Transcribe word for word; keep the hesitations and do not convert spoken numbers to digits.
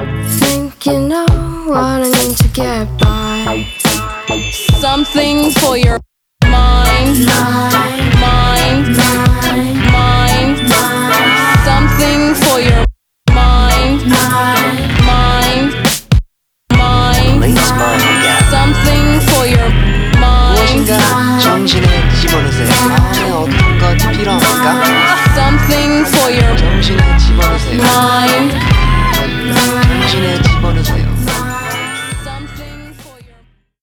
Think you know what I need to get by. Something for your mind, Mind, mind, mind, mind. Something for your mind, mind, mind, mind. Release mind again. Something for your mind, 무엇인가 정신에 집어넣으세요. 마음에 어떤 것이 필요합니까? something for your 정신에 집어넣으세요. mind, 정신에